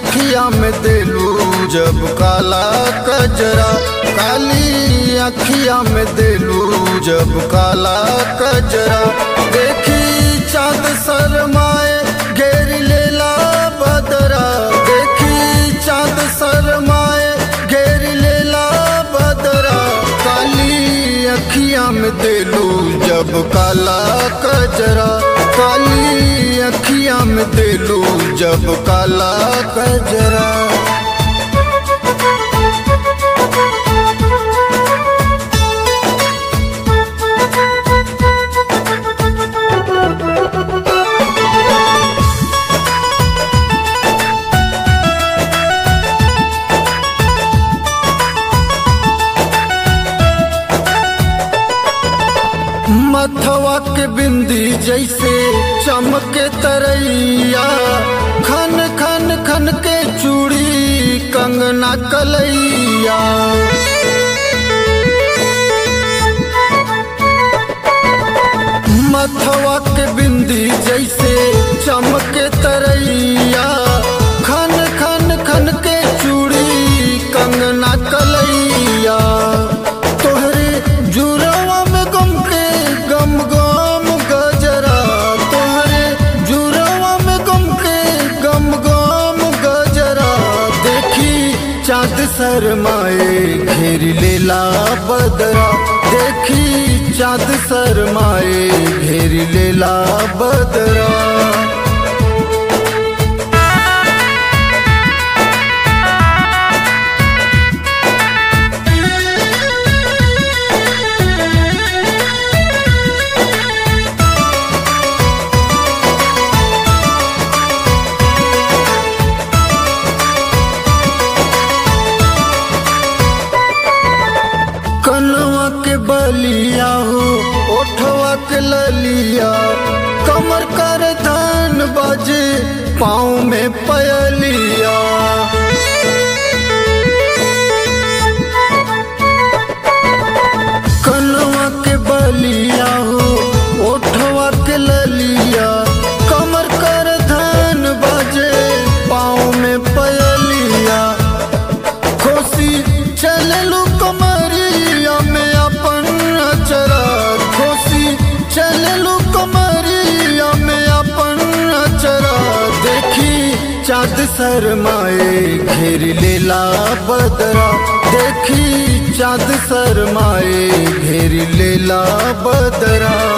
अखिया में देलू जब काला कजरा, काली अखिया में देलू जब काला कजरा। देखी चाँद शरमाए घेर लेला बदरा, देखी चाँद शरमाए घेर लेला बदरा। काली अखिया में देलू जब काला कजरा, काली अखिया में देलू जब काला कजरा। मथवा के बिंदी जैसे चमके तरैया, खन खन खन के चूड़ी कंगना कलैया। मथवा के बिंदी जैसे चमके तरैया, खन खन खन के चूड़ी कंगना कलैया। तोहरे जुरवा में गम के गम गम गजरा, तोहरे जुरवा में गम के गम गम गजरा। देखी चाँद शरमाए घेर लेला बदरा, देखी चाँद शरमाए घेर लेला बदरा। कनवा के बलिया हो ओठवा के ललिया, कमर कर धन बाजे पाँव में पयलिया। कनवा के बलिया हो ओठवा के ललिया, कमर कर धन बाजे पाँव में पयलिया। खोसी चललू कमरिया में अपन अचरा, खोसी चललू कमरिया में अपन अचरा। देखी चाँद शरमाए घेर लेला बदरा, देखी चाँद शरमाए घेर लेला बदरा।